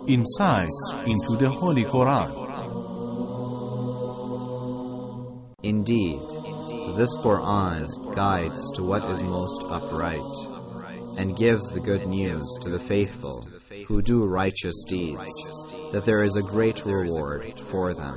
insights into the Holy Quran. Indeed, this Quran guides to what is most upright, and gives the good news to the faithful who do righteous deeds, that there is a great reward for them.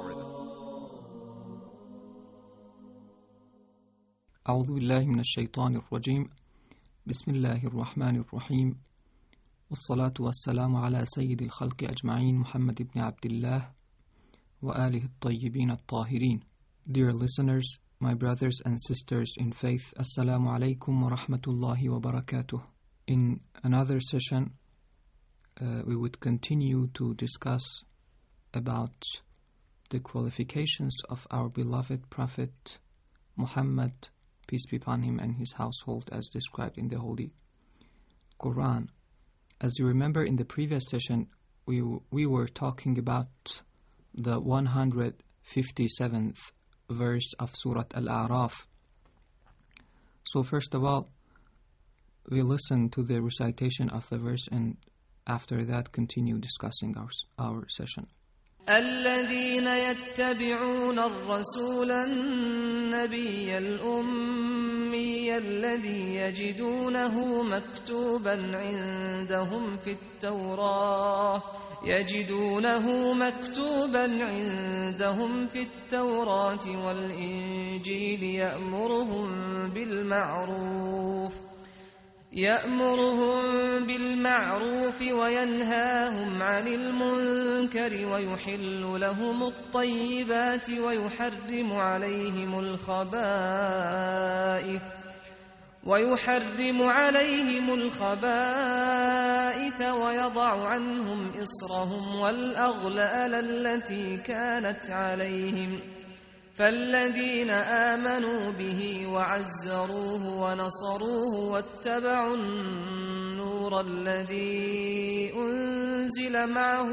أعوذ بالله من الشيطان الرجيم بسم الله الرحمن الرحيم والصلاة والسلام على سيد الخلق أجمعين محمد بن عبد الله وآله الطيبين الطاهرين. Dear listeners, my brothers and sisters in faith, Assalamu alaikum wa rahmatullahi wa barakatuh. In another session, we would continue to discuss about the qualifications of our beloved Prophet Muhammad, peace be upon him, and his household as described in the Holy Quran. As you remember, in the previous session, we were talking about the 157th verse of Surah Al-A'raf. So first of all, we listen to the recitation of the verse, and after that continue discussing our session. الذين يتبعون الرسول النبي الأمي الذي يجدونه مكتوبا عندهم في التوراة والإنجيل يأمرهم بالمعروف وينهاهم عن المنكر ويحل لهم الطيبات ويحرم عليهم الخبائث ويضع عنهم إصرهم والأغلال التي كانت عليهم فالذين آمنوا به وعزروه ونصروه واتبعوا النور الذي أنزل معه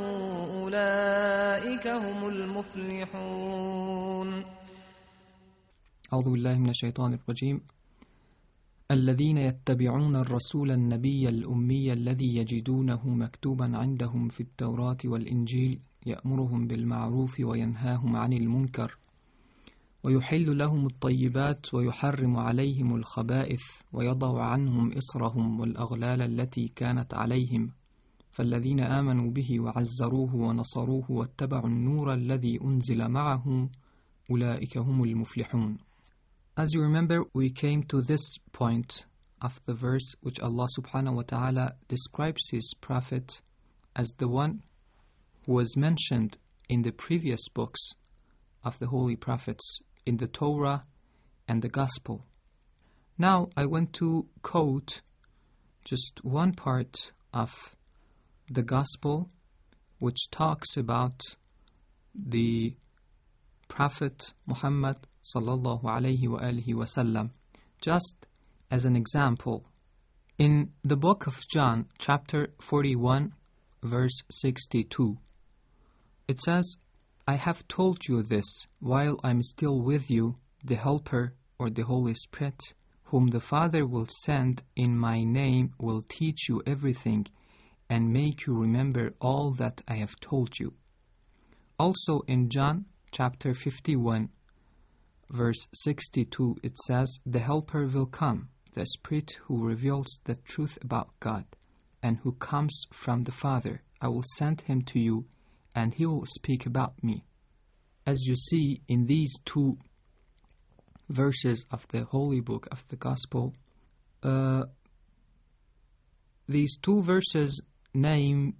أولئك هم المفلحون. أعوذ بالله من الشيطان الرجيم. الذين يتبعون الرسول النبي الأمي الذي يجدونه مكتوبا عندهم في التوراة والإنجيل يأمرهم بالمعروف وينهاهم عن المنكر ويحل لهم الطيبات ويحرم عليهم الخبائث ويضع عنهم إصرهم والأغلال التي كانت عليهم فالذين آمنوا به وعزروه ونصروه واتبعوا النور الذي أنزل معه أولئك هم المفلحون. As you remember, we came to this point of the verse which Allah subhanahu wa ta'ala describes his prophet as the one who was mentioned in the previous books of the holy prophets, in the Torah and the Gospel. Now I want to quote just one part of the Gospel which talks about the Prophet Muhammad sallallahu alayhi wa alihi wa sallam, just as an example. In the book of John, chapter 41, verse 62, it says, I have told you this while I am still with you, the Helper, or the Holy Spirit, whom the Father will send in my name will teach you everything and make you remember all that I have told you. Also in John chapter 51, verse 62, it says, the Helper will come, the Spirit who reveals the truth about God, and who comes from the Father. I will send him to you, and he will speak about me. As you see in these two verses of the Holy Book of the Gospel, these two verses name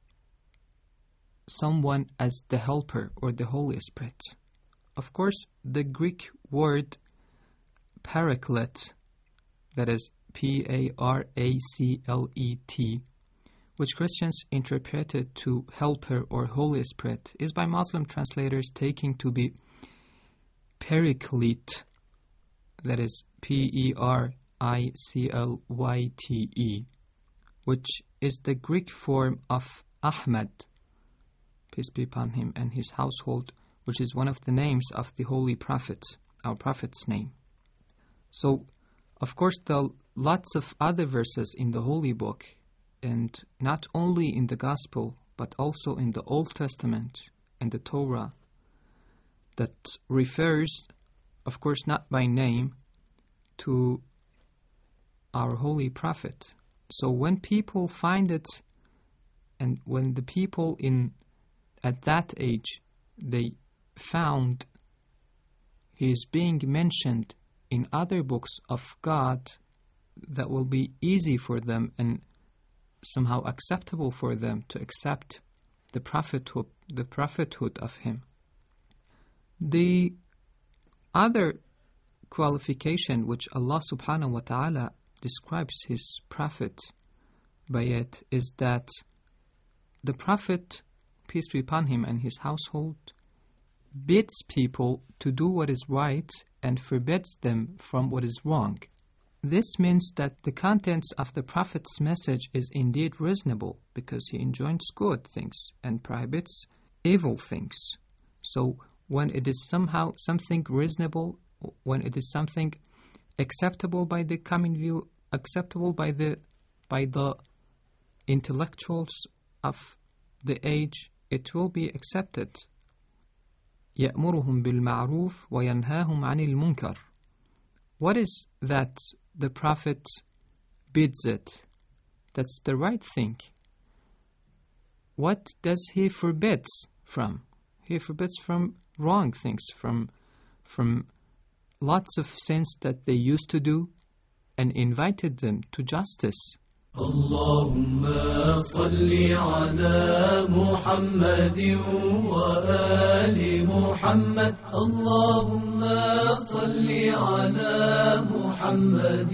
someone as the Helper or the Holy Spirit. Of course, the Greek word paraclete, that is P-A-R-A-C-L-E-T, which Christians interpreted to Helper or Holy Spirit, is by Muslim translators taken to be Paraclete, that is P-E-R-I-C-L-Y-T-E, which is the Greek form of Ahmad, peace be upon him, and his household, which is one of the names of the Holy Prophet, our Prophet's name. So, of course, there are lots of other verses in the Holy Book and not only in the Gospel, but also in the Old Testament and the Torah, that refers, of course not by name, to our Holy Prophet. So when people find it, and when the people at that age, they found he is being mentioned in other books of God, that will be easy for them and somehow acceptable for them to accept the prophethood of him. The other qualification which Allah subhanahu wa ta'ala describes his prophet by it is that the prophet, peace be upon him, and his household bids people to do what is right and forbids them from what is wrong. This means that the contents of the prophet's message is indeed reasonable, because he enjoins good things and prohibits evil things. So when it is somehow something reasonable, when it is something acceptable by the common view, acceptable by the intellectuals of the age, it will be accepted. يَأْمُرُهُمْ بِالْمَعْرُوفِ وَيَنْهَاهُمْ عَنِ الْمُنْكَرِ. What is that the Prophet bids it? That's the right thing. What does he forbids from? He forbids from wrong things, from lots of sins that they used to do, and invited them to justice. اللهم صل على محمد وآل محمد اللهم صل على محمد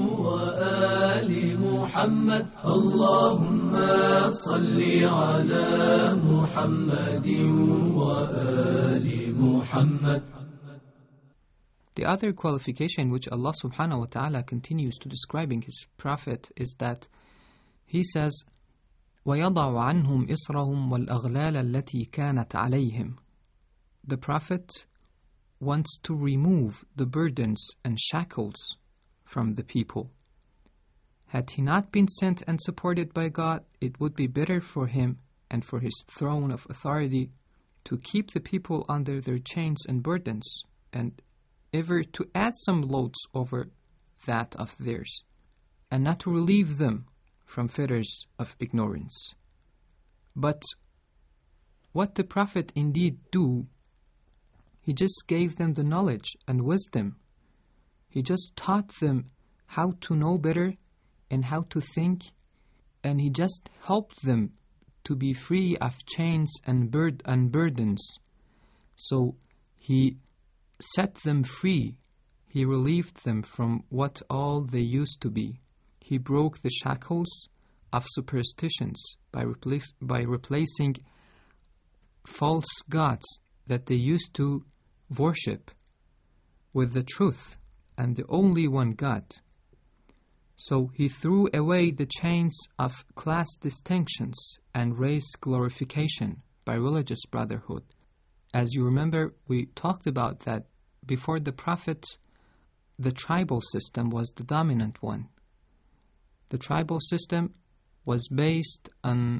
وآل محمد اللهم صل على محمد وآل محمد. The other qualification which Allah subhanahu wa ta'ala continues to describing his prophet is that he says, وَيَضَعُ عَنْهُمْ إِصْرَهُمْ وَالْأَغْلَالَ الَّتِي كَانَتْ عَلَيْهِمْ. The prophet wants to remove the burdens and shackles from the people. Had he not been sent and supported by God, it would be better for him and for his throne of authority to keep the people under their chains and burdens, and ever to add some loads over that of theirs, and not to relieve them from fetters of ignorance. But what the Prophet indeed do, he just gave them the knowledge and wisdom. He just taught them how to know better and how to think, and he just helped them to be free of chains and burdens. So he set them free. He relieved them from what all they used to be. He broke the shackles of superstitions by replacing false gods that they used to worship with the truth and the only one God. So he threw away the chains of class distinctions and race glorification by religious brotherhood. As you remember, we talked about that before the Prophet, the tribal system was the dominant one. The tribal system was based on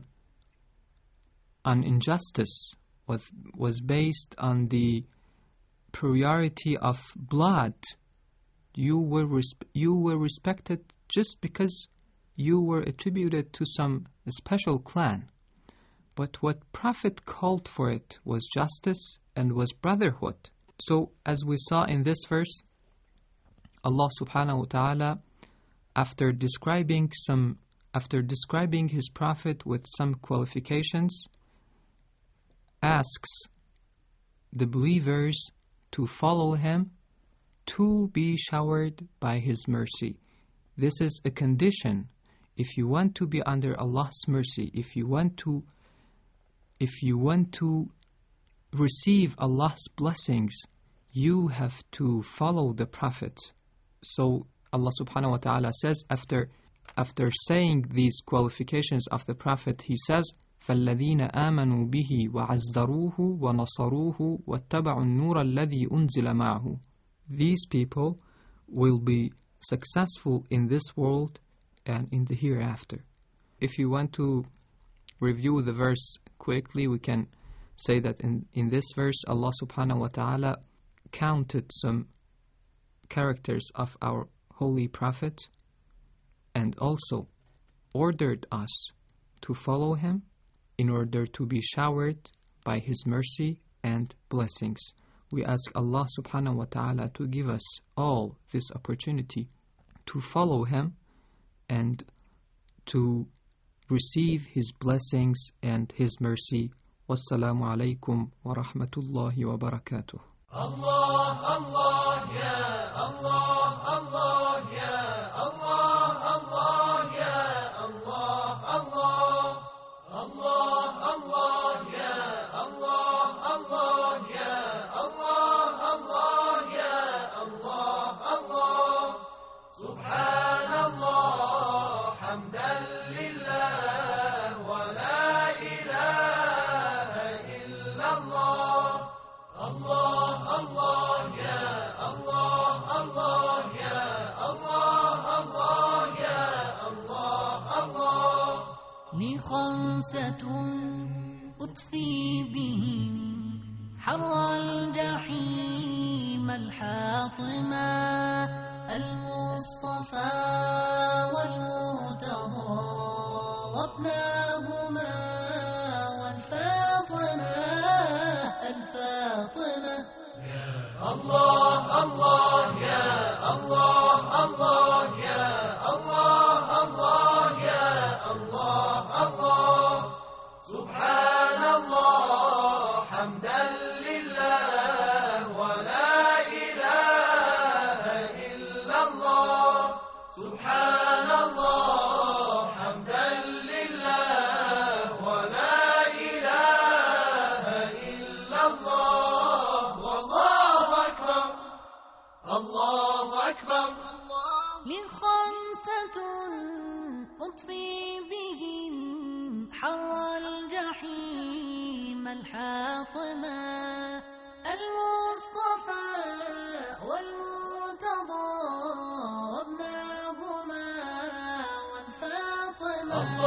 injustice, was based on the priority of blood. You were respected just because you were attributed to some special clan. But what Prophet called for it was justice and was brotherhood. So as we saw in this verse, Allah subhanahu wa ta'ala, after describing his prophet with some qualifications, asks the believers to follow him, to be showered by his mercy. This is a condition. If you want to be under Allah's mercy, if you want to receive Allah's blessings, you have to follow the Prophet. So Allah subhanahu wa ta'ala says, after saying these qualifications of the Prophet, he says, فَالَّذِينَ آمَنُوا بِهِ وَعَزَّرُوهُ وَنَصَرُوهُ وَاتَّبَعُوا النُّورَ الَّذِي أُنزِلَ مَعَهُ. These people will be successful in this world and in the hereafter. if you want to review the verse quickly, we can say that in this verse, Allah subhanahu wa ta'ala counted some characters of our Holy Prophet and also ordered us to follow him in order to be showered by his mercy and blessings. We ask Allah subhanahu wa ta'ala to give us all this opportunity to follow him and to receive his blessings and his mercy. Wassalamu alaikum wa rahmatullahi wa barakatuh. Allah, Allah, ya Allah, Allah, ya Allah, Allah, ya Allah, Allah, Allah, Allah, ya Allah, Allah, ya Allah, Allah, ya Allah, Allah. Subhanallah, hamdan lillah, wa la ilaha illallah. Allah, Allah, ya Allah, Allah, ya Allah, Allah, ya Allah, Allah. لي خمسة أطفي بهم حر الجحيم الحاطمة، المصطفى والمرتضى وابناهما والفاطمة الفاطمة. الله، الله، يا الله، الله، يا الله، الله، يا الله، الله. سبحان الله، حمدا لله، ولا إله إلا الله. سبحان الله، حمدا لله، ولا إله إلا الله. والله أكبر، الله أكبر. لخمسة أطفي بهم حر الجحيم الحاطمة، المصطفى والمرتضى وابناهما والفاطمة.